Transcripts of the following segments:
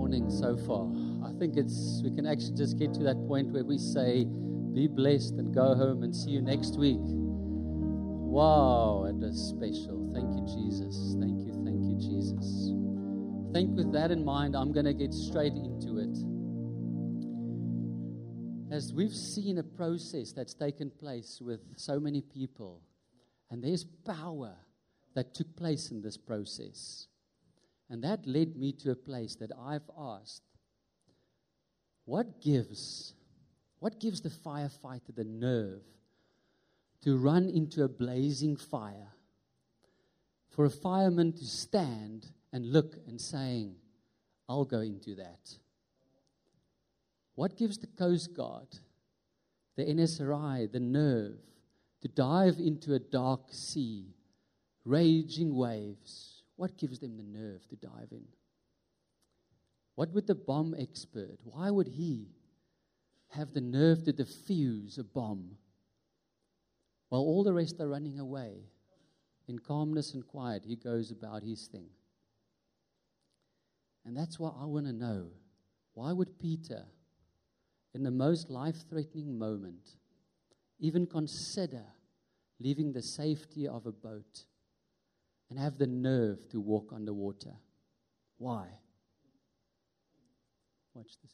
morning so far. I think we can actually just get to that point where we say, be blessed and go home and see you next week. Wow, it was special. Thank you, Jesus. Thank you, Jesus. I think with that in mind, I'm going to get straight into it. As we've seen a process that's taken place with so many people, and there's power that took place in this process. And that led me to a place that I've asked, what gives the firefighter the nerve to run into a blazing fire? For a fireman to stand and look and saying, I'll go into that. What gives the Coast Guard, the NSRI, the nerve to dive into a dark sea, raging waves? What gives them the nerve to dive in? What would the bomb expert, why would he have the nerve to defuse a bomb while all the rest are running away? In calmness and quiet, he goes about his thing. And that's what I want to know. Why would Peter, in the most life-threatening moment, even consider leaving the safety of a boat and have the nerve to walk on the water? Why? Watch this.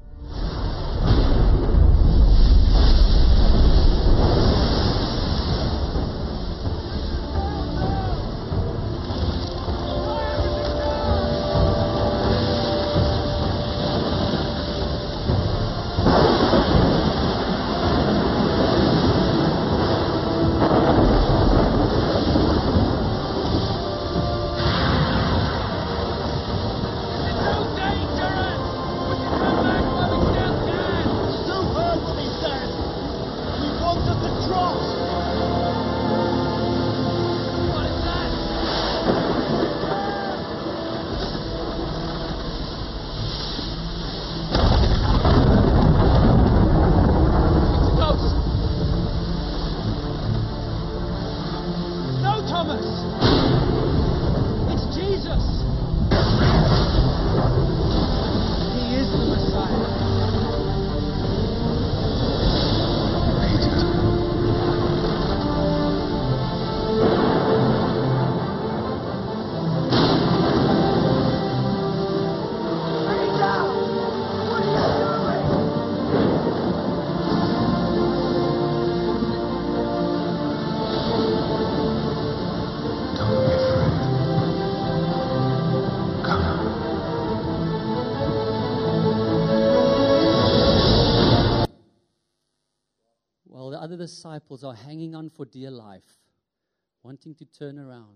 The disciples are hanging on for dear life, wanting to turn around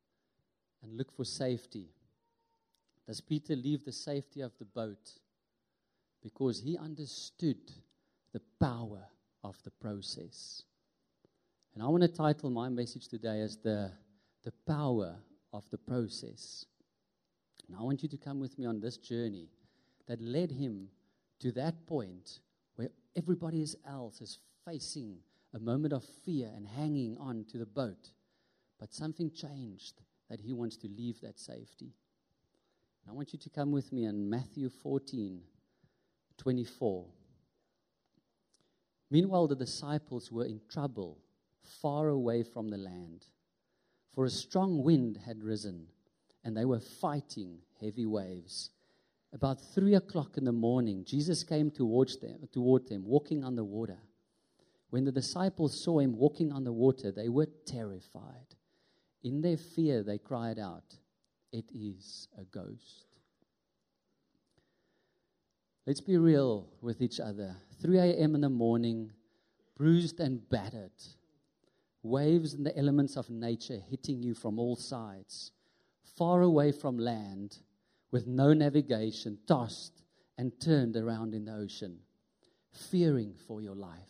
and look for safety. Does Peter leave the safety of the boat? Because he understood the power of the process. And I want to title my message today as the power of the process. And I want you to come with me on this journey that led him to that point where everybody else is facing a moment of fear and hanging on to the boat. But something changed that he wants to leave that safety. And I want you to come with me in Matthew 14:24. Meanwhile, the disciples were in trouble, far away from the land. For a strong wind had risen, and they were fighting heavy waves. About 3:00 in the morning, Jesus came toward them, walking on the water. When the disciples saw him walking on the water, they were terrified. In their fear, they cried out, "It is a ghost." Let's be real with each other. 3 a.m. in the morning, bruised and battered. Waves and the elements of nature hitting you from all sides. Far away from land, with no navigation, tossed and turned around in the ocean, fearing for your life.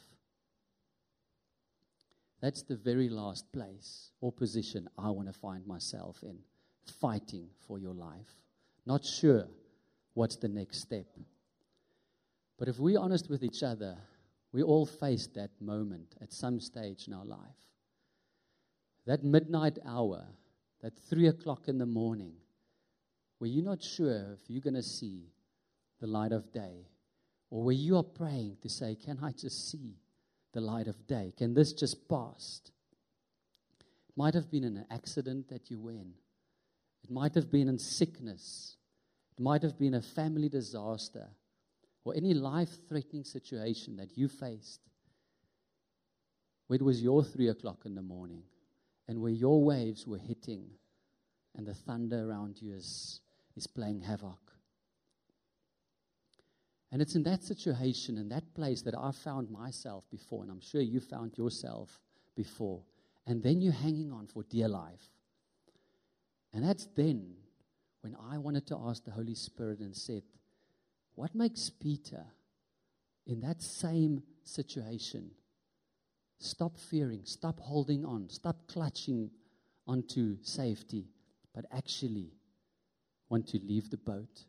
That's the very last place or position I want to find myself in, fighting for your life. Not sure what's the next step. But if we're honest with each other, we all face that moment at some stage in our life. That midnight hour, that 3:00 in the morning, where you're not sure if you're going to see the light of day? Or where you are praying to say, can I just see the light of day? Can this just pass? It might have been in an accident that you were in. It might have been in sickness. It might have been a family disaster or any life-threatening situation that you faced where it was your 3 o'clock in the morning and where your waves were hitting and the thunder around you is playing havoc. And it's in that situation, in that place that I found myself before, and I'm sure you found yourself before. And then you're hanging on for dear life. And that's then when I wanted to ask the Holy Spirit and said, what makes Peter in that same situation stop fearing, stop holding on, stop clutching onto safety, but actually want to leave the boat?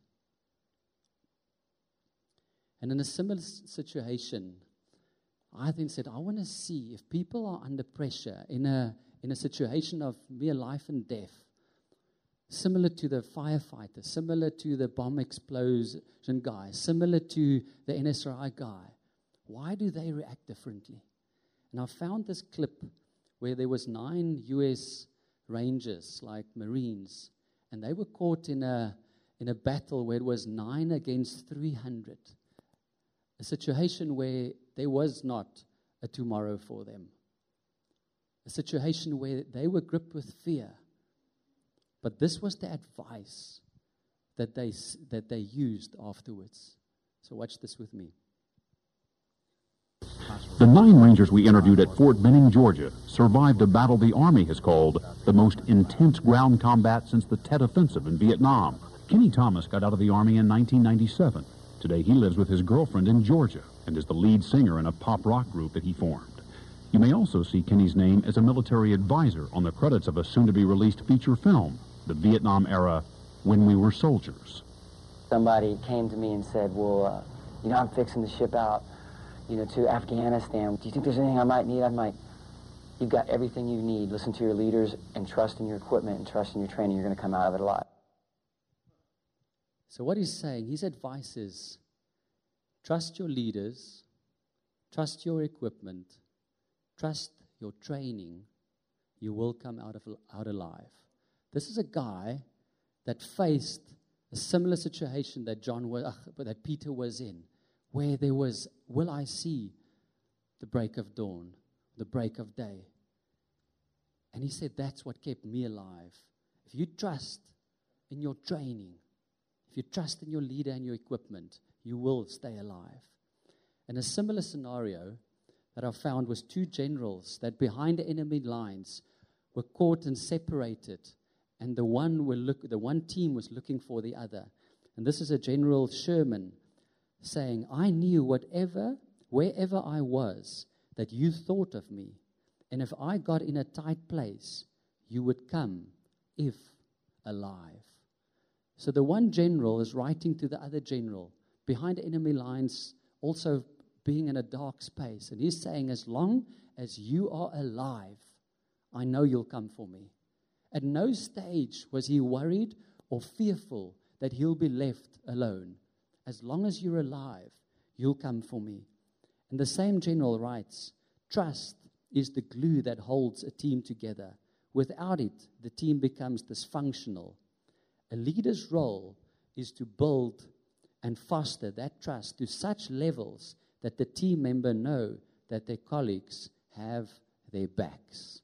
And in a similar situation, I then said, I want to see if people are under pressure in a situation of mere life and death, similar to the firefighter, similar to the bomb explosion guy, similar to the NSRI guy. Why do they react differently? And I found this clip where there was 9 U.S. Rangers, like Marines, and they were caught in a battle where it was 9 against 300. A situation where there was not a tomorrow for them. A situation where they were gripped with fear. But this was the advice that they used afterwards. So watch this with me. The 9 Rangers we interviewed at Fort Benning, Georgia, survived a battle the Army has called the most intense ground combat since the Tet Offensive in Vietnam. Kenny Thomas got out of the Army in 1997. Today he lives with his girlfriend in Georgia and is the lead singer in a pop rock group that he formed. You may also see Kenny's name as a military advisor on the credits of a soon-to-be-released feature film, the Vietnam era, When We Were Soldiers. Somebody came to me and said, well, I'm fixing to ship out, to Afghanistan. Do you think there's anything I might need? I'm like, you've got everything you need. Listen to your leaders and trust in your equipment and trust in your training. You're going to come out of it alive. So what he's saying, his advice is, trust your leaders, trust your equipment, trust your training, you will come out alive. This is a guy that faced a similar situation that Peter was in, where there was, will I see the break of dawn, the break of day? And he said, that's what kept me alive. If you trust in your training, if you trust in your leader and your equipment, you will stay alive. And a similar scenario that I found was 2 generals that behind the enemy lines were caught and separated, and the one team was looking for the other. And this is a General Sherman saying, I knew wherever I was, that you thought of me, and if I got in a tight place, you would come, if alive. So the one general is writing to the other general, behind enemy lines, also being in a dark space. And he's saying, as long as you are alive, I know you'll come for me. At no stage was he worried or fearful that he'll be left alone. As long as you're alive, you'll come for me. And the same general writes, trust is the glue that holds a team together. Without it, the team becomes dysfunctional. A leader's role is to build and foster that trust to such levels that the team member know that their colleagues have their backs.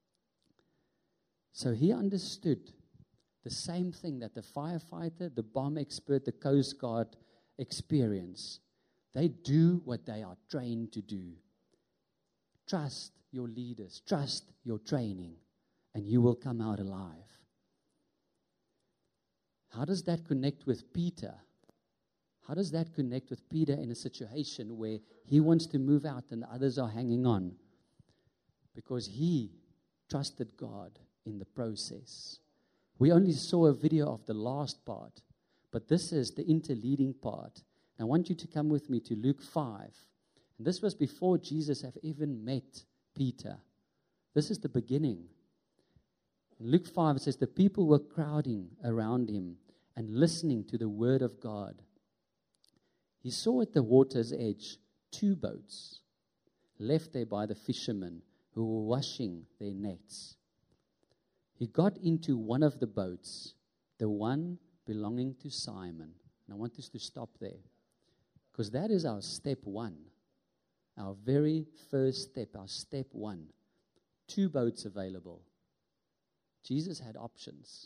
So he understood the same thing that the firefighter, the bomb expert, the Coast Guard experience. They do what they are trained to do. Trust your leaders, trust your training, and you will come out alive. How does that connect with Peter? How does that connect with Peter in a situation where he wants to move out and the others are hanging on? Because he trusted God in the process. We only saw a video of the last part, but this is the interleading part. I want you to come with me to Luke 5. And this was before Jesus had even met Peter. This is the beginning. In Luke 5, it says, the people were crowding around him and listening to the word of God. he saw at the water's edge 2 boats left there by the fishermen who were washing their nets. He got into one of the boats, the one belonging to Simon. And I want us to stop there, because that is our step 1, our very first step, our step 1. 2 boats available. Jesus had options.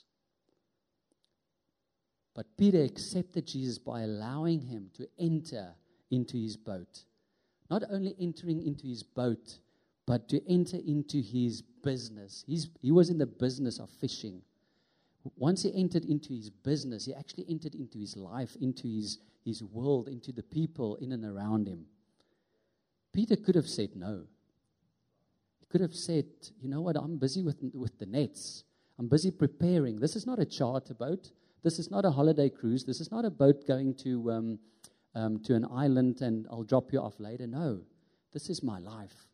But Peter accepted Jesus by allowing him to enter into his boat. Not only entering into his boat, but to enter into his business. He was in the business of fishing. Once he entered into his business, he actually entered into his life, into his world, into the people in and around him. Peter could have said no. He could have said, you know what, I'm busy with the nets. I'm busy preparing. This is not a charter boat. This is not a holiday cruise. This is not a boat going to an island and I'll drop you off later. No, this is my life.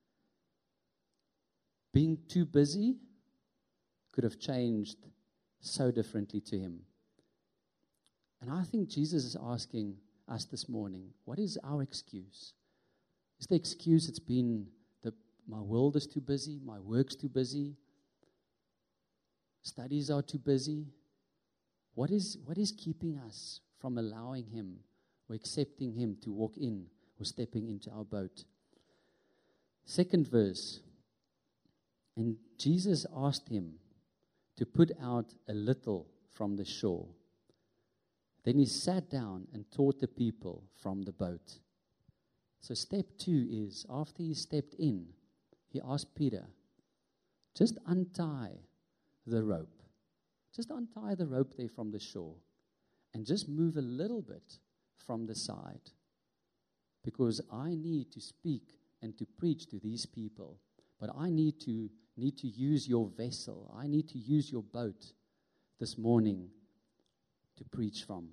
Being too busy could have changed so differently to him. And I think Jesus is asking us this morning, what is our excuse? Is the excuse it's been my world is too busy, my work's too busy, studies are too busy? What is keeping us from allowing him or accepting him to walk in or stepping into our boat? 2nd verse. And Jesus asked him to put out a little from the shore. Then he sat down and taught the people from the boat. So step 2 is, after he stepped in, he asked Peter, just untie the rope. Just untie the rope there from the shore and just move a little bit from the side, because I need to speak and to preach to these people, but I need to use your vessel. I need to use your boat this morning to preach from.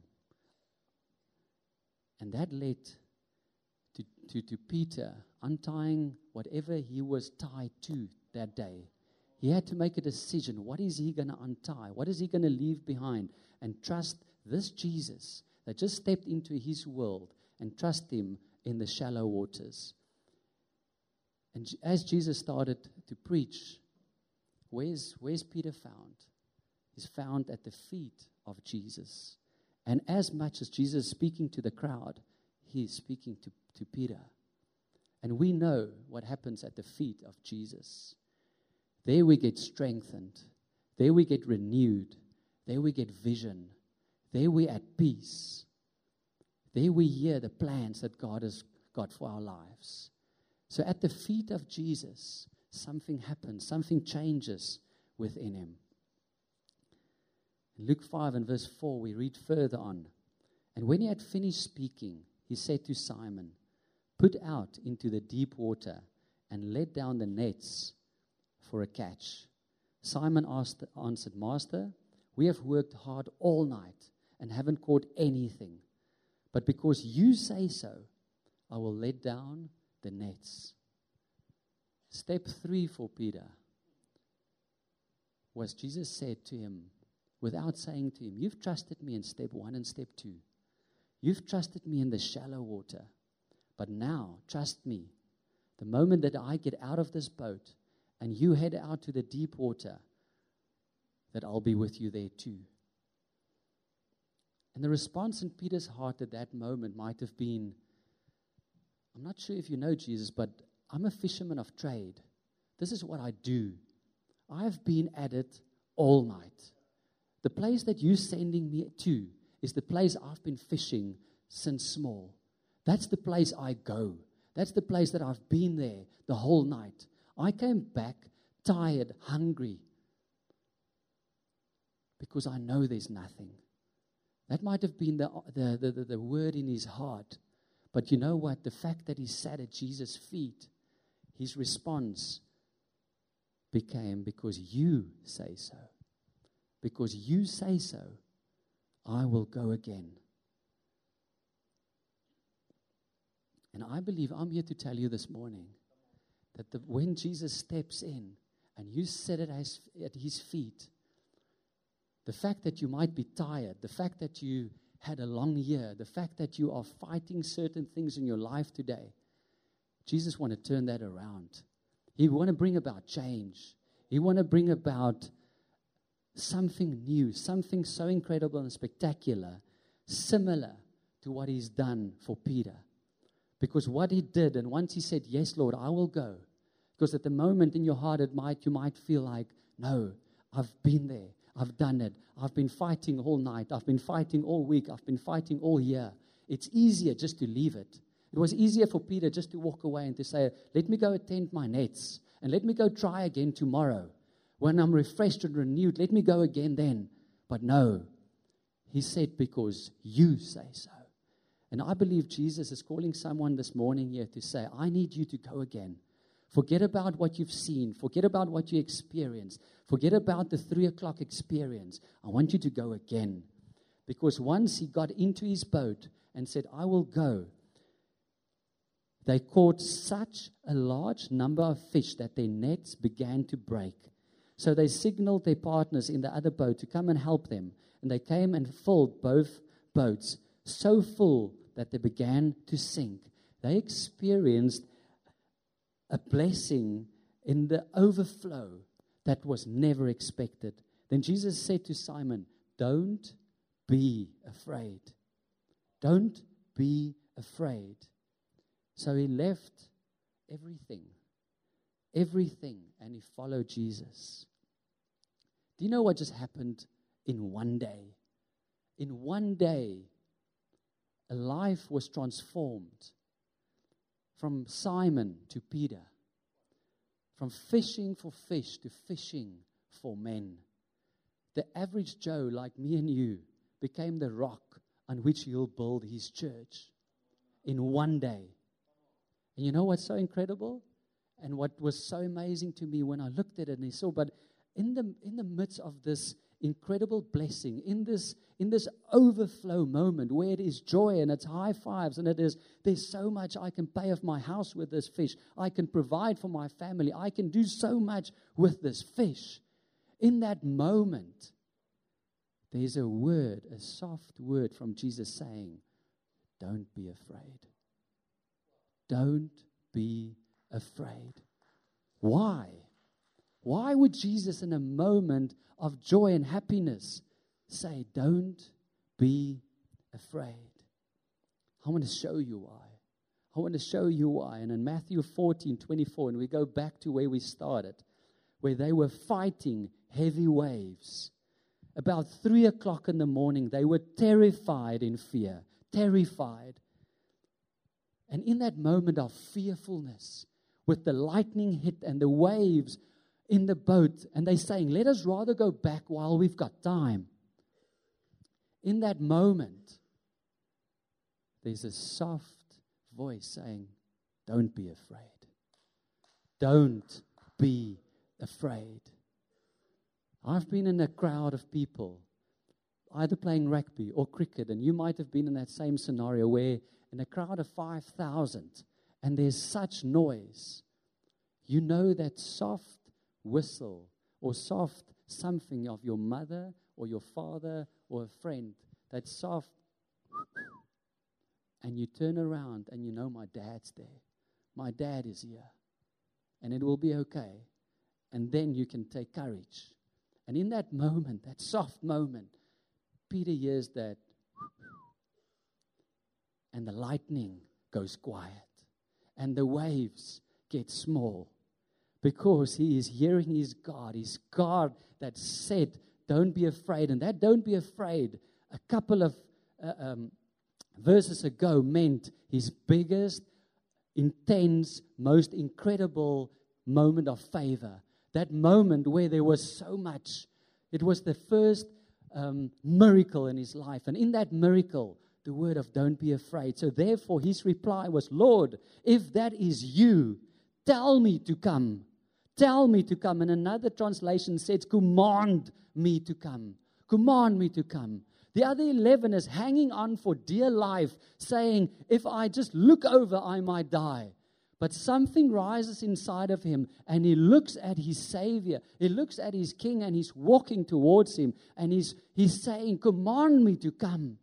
And that led to Peter untying whatever he was tied to that day. He had to make a decision. What is he going to untie? What is he going to leave behind? And trust this Jesus that just stepped into his world, and trust him in the shallow waters. And as Jesus started to preach, where's Peter found? He's found at the feet of Jesus. And as much as Jesus is speaking to the crowd, he is speaking to Peter. And we know what happens at the feet of Jesus. There we get strengthened. There we get renewed. There we get vision. There we at peace. There we hear the plans that God has got for our lives. So at the feet of Jesus, something happens. Something changes within him. In Luke 5 and verse 4, we read further on. And when he had finished speaking, he said to Simon, "Put out into the deep water and let down the nets for a catch." Simon answered, "Master, we have worked hard all night and haven't caught anything. But because you say so, I will let down the nets." Step 3 for Peter was Jesus said to him, without saying to him, "You've trusted me in step 1 and step 2. You've trusted me in the shallow water. But now, trust me, the moment that I get out of this boat and you head out to the deep water, that I'll be with you there too." And the response in Peter's heart at that moment might have been, "I'm not sure if you know Jesus, but I'm a fisherman of trade. This is what I do. I've been at it all night. The place that you're sending me to is the place I've been fishing since small. That's the place I go. That's the place that I've been there the whole night. I came back tired, hungry, because I know there's nothing." That might have been the word in his heart. But you know what? The fact that he sat at Jesus' feet, his response became, "Because you say so. Because you say so, I will go again." And I believe I'm here to tell you this morning that when Jesus steps in and you sit at his feet, the fact that you might be tired, the fact that you had a long year, the fact that you are fighting certain things in your life today, Jesus want to turn that around. He want to bring about change. He want to bring about something new, something so incredible and spectacular, similar to what he's done for Peter. Because what he did, and once he said, yes, Lord, I will go. Because at the moment in your heart, you might feel like, no, I've been there. I've done it. I've been fighting all night. I've been fighting all week. I've been fighting all year. It's easier just to leave it. It was easier for Peter just to walk away and to say, let me go attend my nets. And let me go try again tomorrow. When I'm refreshed and renewed, let me go again then. But no, he said, because you say so. And I believe Jesus is calling someone this morning here to say, I need you to go again. Forget about what you've seen. Forget about what you experienced. Forget about the 3 o'clock experience. I want you to go again. Because once he got into his boat and said, I will go, they caught such a large number of fish that their nets began to break. So they signaled their partners in the other boat to come and help them. And they came and filled both boats, so full that they began to sink. They experienced a blessing in the overflow that was never expected. Then Jesus said to Simon, don't be afraid. Don't be afraid. So he left everything, and he followed Jesus. Do you know what just happened in one day? In one day, a life was transformed from Simon to Peter, from fishing for fish to fishing for men. The average Joe like me and you became the rock on which he'll build his church in one day. And you know what's so incredible? And what was so amazing to me when I looked at it and I saw, but in the midst of this incredible blessing, in this overflow moment where it is joy and it's high fives and there's so much I can pay off my house with this fish. I can provide for my family. I can do so much with this fish. In that moment, there's a word, a soft word from Jesus saying, don't be afraid. Don't be afraid. Why? Why would Jesus, in a moment of joy and happiness, say, don't be afraid? I want to show you why. I want to show you why. And in Matthew 14:24, and we go back to where we started, where they were fighting heavy waves. About 3 o'clock in the morning, they were terrified in fear, terrified. And in that moment of fearfulness, with the lightning hit and the waves in the boat, and they're saying, let us rather go back while we've got time. In that moment, there's a soft voice saying, don't be afraid. Don't be afraid. I've been in a crowd of people, either playing rugby or cricket, and you might have been in that same scenario where in a crowd of 5,000, and there's such noise, you know that soft whistle or soft something of your mother or your father or a friend, that soft, and you turn around and you know my dad's there. My dad is here. And it will be okay. And then you can take courage. And in that moment, that soft moment, Peter hears that, and the lightning goes quiet. And the waves get small. Because he is hearing his God that said, don't be afraid. And that don't be afraid, a couple of verses ago meant his biggest, intense, most incredible moment of favor. That moment where there was so much. It was the first miracle in his life. And in that miracle, the word of don't be afraid. So therefore, his reply was, Lord, if that is you, tell me to come. Tell me to come. And another translation says, command me to come. Command me to come. The other 11 is hanging on for dear life, saying, if I just look over, I might die. But something rises inside of him, and he looks at his Savior. He looks at his King, and he's walking towards him. And he's saying, command me to come.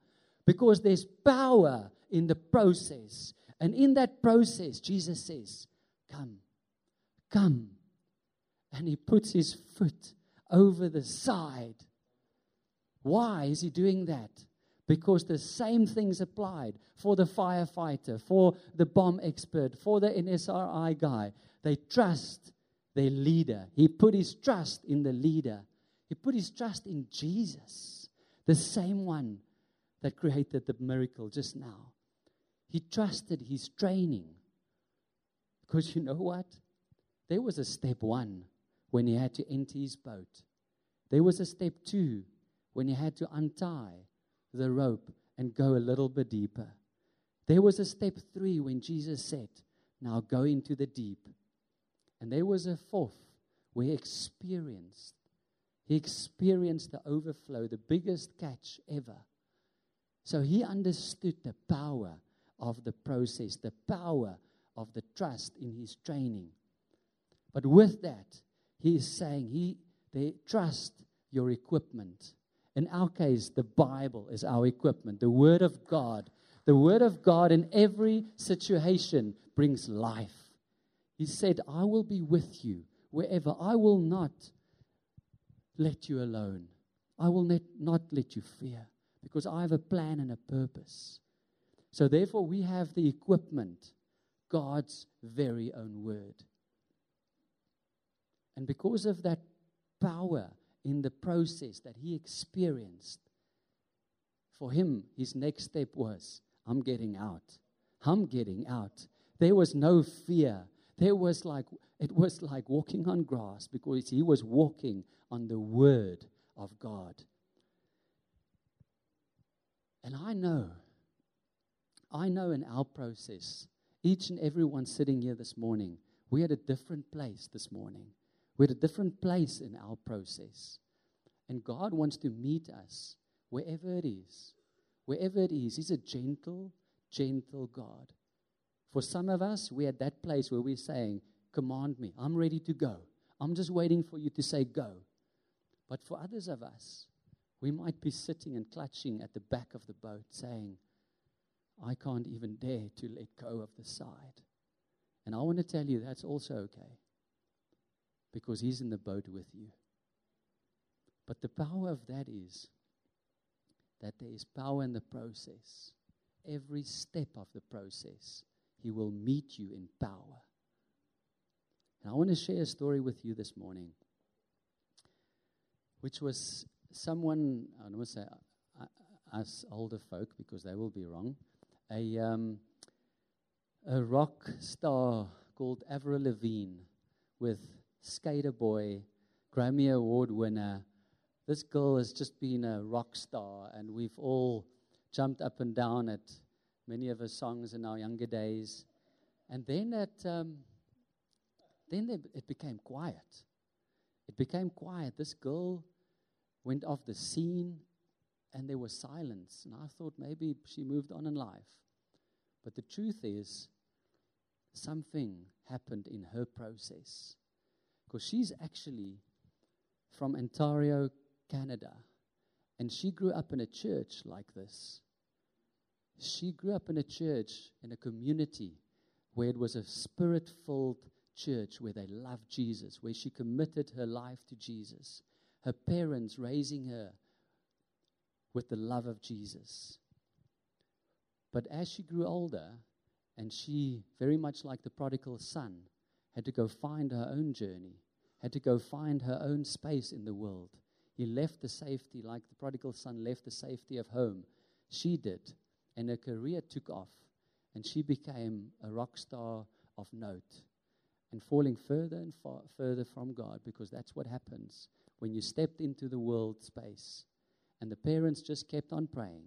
Because there's power in the process. And in that process, Jesus says, come, come. And he puts his foot over the side. Why is he doing that? Because the same things applied for the firefighter, for the bomb expert, for the NSRI guy. They trust their leader. He put his trust in the leader. He put his trust in Jesus, the same one that created the miracle just now. He trusted his training. Because you know what? There was a step 1 when he had to empty his boat. There was a step 2 when he had to untie the rope and go a little bit deeper. There was a step 3 when Jesus said, now go into the deep. And there was a 4th where he experienced the overflow, the biggest catch ever. So he understood the power of the process, the power of the trust in his training. But with that, he is saying, they trust your equipment. In our case, the Bible is our equipment, the Word of God. The Word of God in every situation brings life. He said, I will be with you wherever. I will not let you alone. I will not let you fear, because I have a plan and a purpose. So therefore, we have the equipment, God's very own Word. And because of that power in the process that he experienced, for him, his next step was, I'm getting out. I'm getting out. There was no fear. It was like walking on grass, because he was walking on the Word of God. And I know in our process, each and every one sitting here this morning, we're at a different place this morning. We're at a different place in our process. And God wants to meet us wherever it is. Wherever it is. He's a gentle, gentle God. For some of us, we're at that place where we're saying, command me. I'm ready to go. I'm just waiting for you to say go. But for others of us, we might be sitting and clutching at the back of the boat saying, I can't even dare to let go of the side. And I want to tell you that's also okay, because he's in the boat with you. But the power of that is that there is power in the process. Every step of the process, he will meet you in power. And I want to share a story with you this morning, which was someone, I don't want to say us older folk, because they will be wrong, a rock star called Avril Lavigne, with Skater Boy, Grammy Award winner. This girl has just been a rock star, and we've all jumped up and down at many of her songs in our younger days. And then it became quiet. It became quiet. This girl went off the scene, and there was silence. And I thought maybe she moved on in life. But the truth is, something happened in her process. Because she's actually from Ontario, Canada. And she grew up in a church like this. She grew up in a church, in a community where it was a spirit-filled church, where they loved Jesus, where she committed her life to Jesus. Her parents raising her with the love of Jesus. But as she grew older, and she, very much like the prodigal son, had to go find her own journey, had to go find her own space in the world. He left the safety, like the prodigal son left the safety of home. She did, and her career took off, and she became a rock star of note, and falling further and further from God, because that's what happens when you stepped into the world space. And the parents just kept on praying.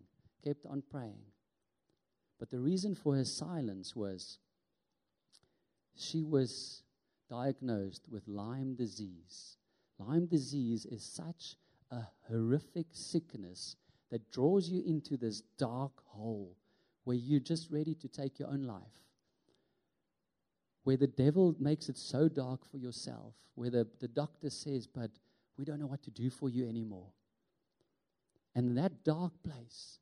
But the reason for her silence was she was diagnosed with Lyme disease. Lyme disease is such a horrific sickness that draws you into this dark hole where you're just ready to take your own life, where the devil makes it so dark for yourself, where the doctor says, but we don't know what to do for you anymore. And in that dark place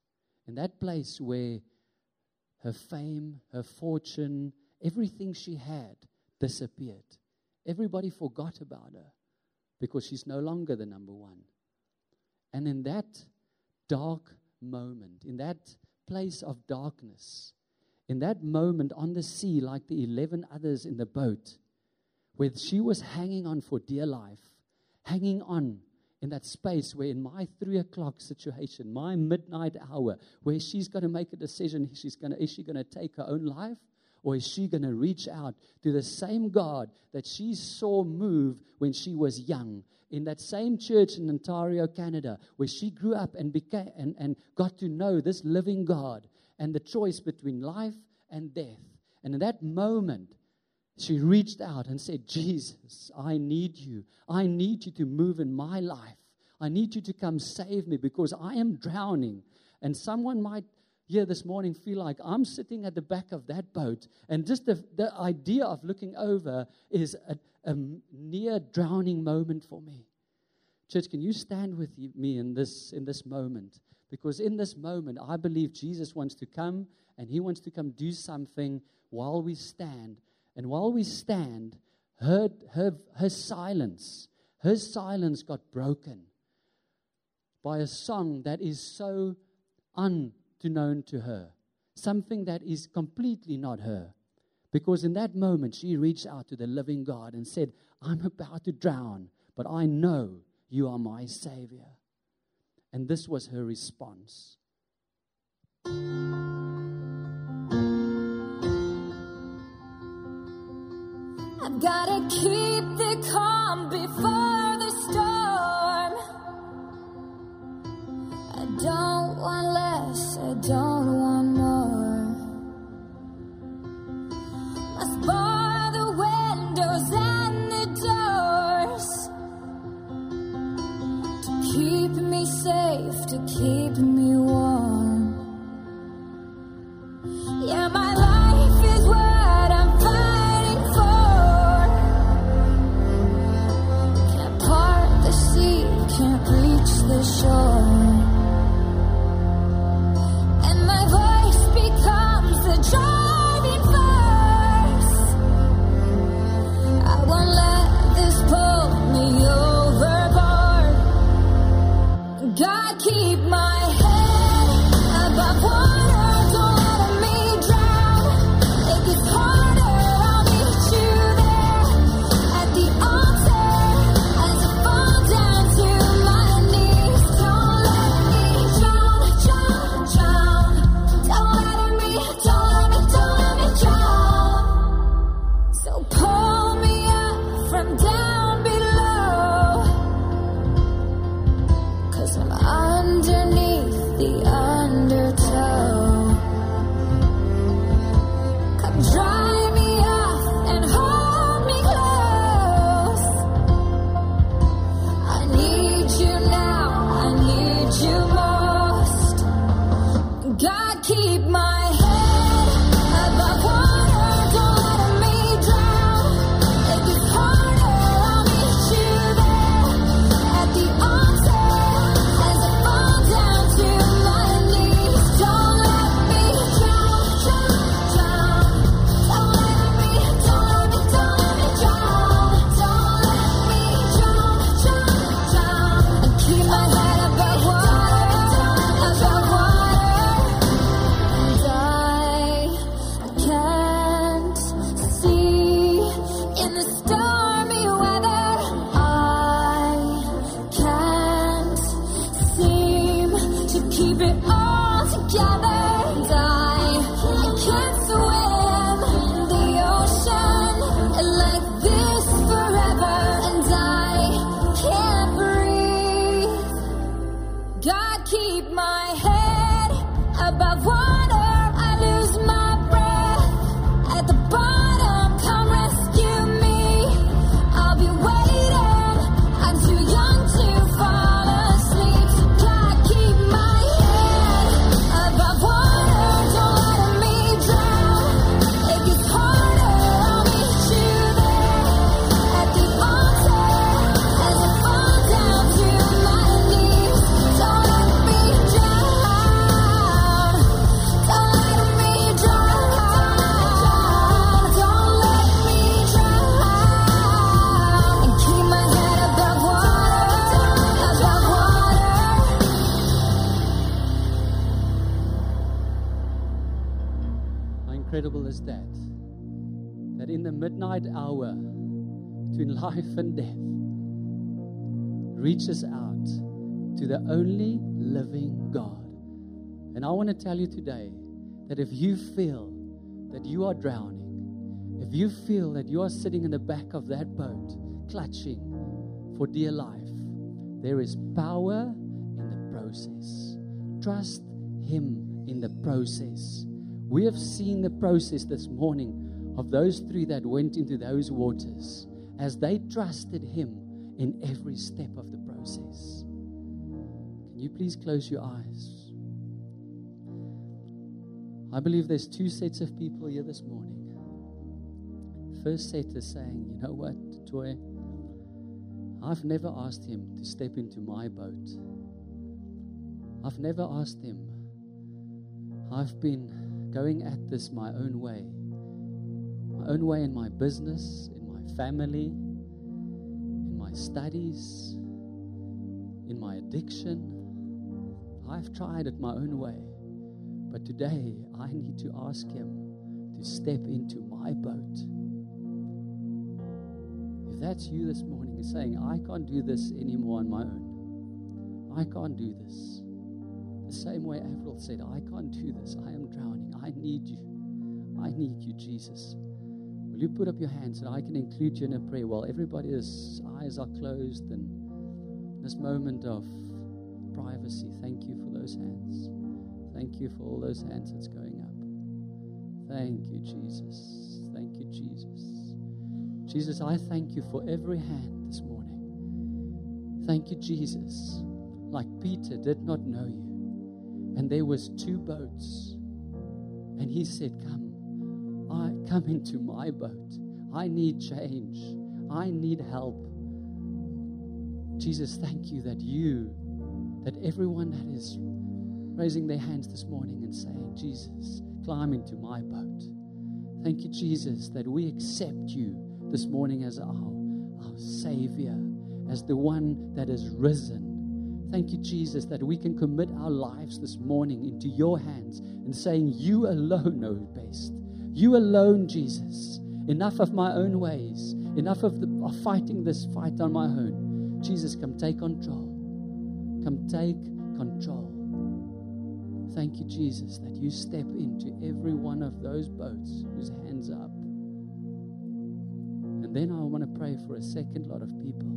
In that place where her fame, her fortune, everything she had disappeared. Everybody forgot about her because she's no longer the number one. And in that dark moment, in that place of darkness, in that moment on the sea, like the 11 others in the boat, where she was hanging on for dear life, hanging on in that space where in my 3 o'clock situation, my midnight hour, where she's going to make a decision, is she going to take her own life? Or is she going to reach out to the same God that she saw move when she was young, in that same church in Ontario, Canada, where she grew up and became and got to know this living God and the choice between life and death. And in that moment, she reached out and said, Jesus, I need you. I need you to move in my life. I need you to come save me because I am drowning. And someone might here this morning feel like I'm sitting at the back of that boat, and just the idea of looking over is a near drowning moment for me. Church, can you stand with me in this moment? Because in this moment, I believe Jesus wants to come, and he wants to come do something while we stand. And while we stand, her silence got broken by a song that is so unknown to her, something that is completely not her. Because in that moment, she reached out to the living God and said, I'm about to drown, but I know you are my Savior. And this was her response. I've gotta keep the calm before the storm. I don't want less, I don't want more. Must bar the windows and the doors to keep me safe, to keep me warm. Yeah, my life is what I'm fighting for. Can't part the sea, can't reach the shore. And my voice becomes the driving force. I won't let this pull me overboard. God, keep my head above water, don't let me drown. If it's harder, I'll meet you there at the altar as I fall down to my knees. Don't let me drown, drown, drown. Don't let me drown. So pull me up from down below, 'cause I'm underneath the undertow. Come dry me off and hold me close. I need you now, I need you most. God, keep my head above water, don't let me drown. If it's harder, I'll meet you there at the altar as I fall down to my knees. Don't let me drown, drown, drown. Don't let me drown. Don't let me drown, drown, drown. And keep my head above water, above water. And I can't see in the stormy weather. I can't seem to keep it all together. And I can't swim in the ocean like this forever. And I can't breathe. God, keep my head above water. I lose my breath at the bottom. Come rescue me. I'll be waiting. I'm too young to fall asleep. So God, keep my head above water. Don't let me drown. If it's harder, I'll meet you there at the altar as I fall down to my knees. Don't let me drown. incredible is that? That in the midnight hour between life and death, reaches out to the only living God. And I want to tell you today that if you feel that you are drowning, if you feel that you are sitting in the back of that boat, clutching for dear life, there is power in the process. Trust Him in the process. We have seen the process this morning of those three that went into those waters as they trusted Him in every step of the process. Can you please close your eyes? I believe there's two sets of people here this morning. First set is saying, you know what, Joy? I've never asked Him to step into my boat. I've never asked Him. I've been going at this my own way in my business, in my family, in my studies, in my addiction. I've tried it my own way. But today, I need to ask Him to step into my boat. If that's you this morning and saying, I can't do this anymore on my own. I can't do this. The same way Avril said, I can't do this. I am drowning. I need you. I need you, Jesus. Will you put up your hands and I can include you in a prayer while everybody's eyes are closed and this moment of privacy. Thank you for those hands. Thank you for all those hands that's going up. Thank you, Jesus. Thank you, Jesus. Jesus, I thank you for every hand this morning. Thank you, Jesus. Like Peter did not know you. And there was two boats. And he said, come into my boat. I need change. I need help. Jesus, thank you that everyone that is raising their hands this morning and saying, Jesus, climb into my boat. Thank you, Jesus, that we accept you this morning as our Savior, as the one that is risen. Thank you, Jesus, that we can commit our lives this morning into your hands and saying, you alone know best. You alone, Jesus. Enough of my own ways. Enough of fighting this fight on my own. Jesus, come take control. Come take control. Thank you, Jesus, that you step into every one of those boats whose hands are up. And then I want to pray for a second lot of people.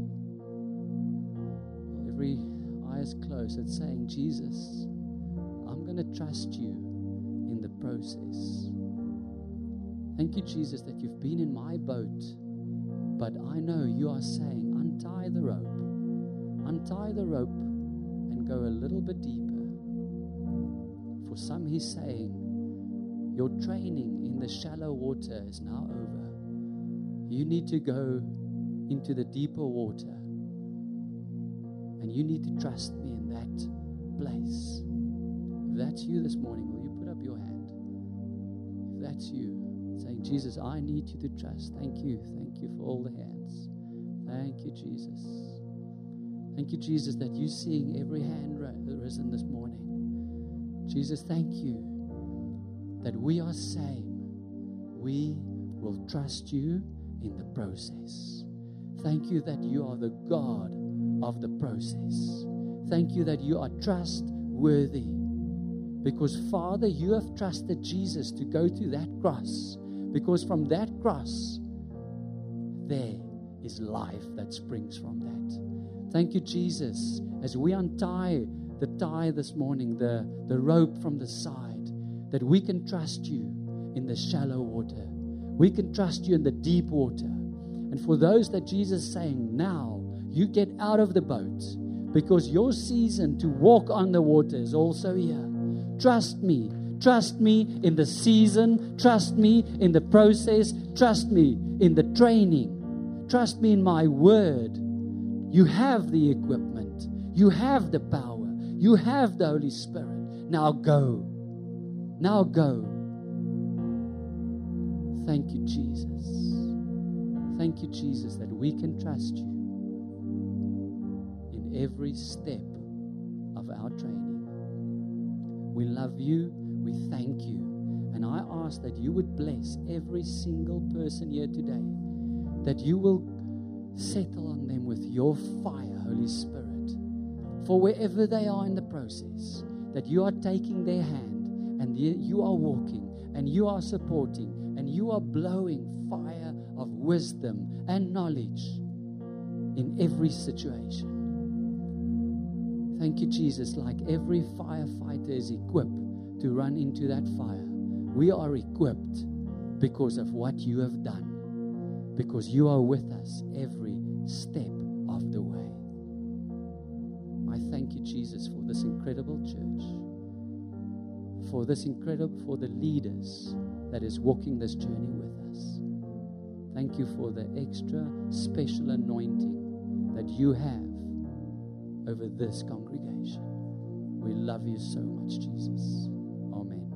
Every eye is closed. It's saying, Jesus, I'm going to trust you in the process. Thank you, Jesus, that you've been in my boat. But I know you are saying, untie the rope. Untie the rope and go a little bit deeper. For some, He's saying, your training in the shallow water is now over. You need to go into the deeper water. And you need to trust me in that place. If that's you this morning, will you put up your hand? If that's you, saying, Jesus, I need you to trust. Thank you. Thank you for all the hands. Thank you, Jesus. Thank you, Jesus, that you're seeing every hand risen this morning. Jesus, thank you that we are saying we will trust you in the process. Thank you that you are the God of the process. Thank you that you are trustworthy. Because, Father, you have trusted Jesus to go to that cross. Because from that cross, there is life that springs from that. Thank you, Jesus, as we untie the tie this morning, the rope from the side, that we can trust you in the shallow water. We can trust you in the deep water. And for those that Jesus is saying, now you get out of the boat, because your season to walk on the water is also here. Trust me. Trust me in the season. Trust me in the process. Trust me in the training. Trust me in my word. You have the equipment. You have the power. You have the Holy Spirit. Now go. Now go. Thank you, Jesus. Thank you, Jesus, that we can trust you in every step of our training. We love you. We thank you. And I ask that you would bless every single person here today, that you will settle on them with your fire, Holy Spirit. For wherever they are in the process, that you are taking their hand and you are walking and you are supporting and you are blowing fire of wisdom and knowledge in every situation. Thank you, Jesus. Like every firefighter is equipped to run into that fire, we are equipped because of what you have done, because you are with us every step of the way. I thank you, Jesus, for this incredible church, for the leaders that is walking this journey with us. Thank you for the extra special anointing that you have over this congregation. We love you so much, Jesus. Amen.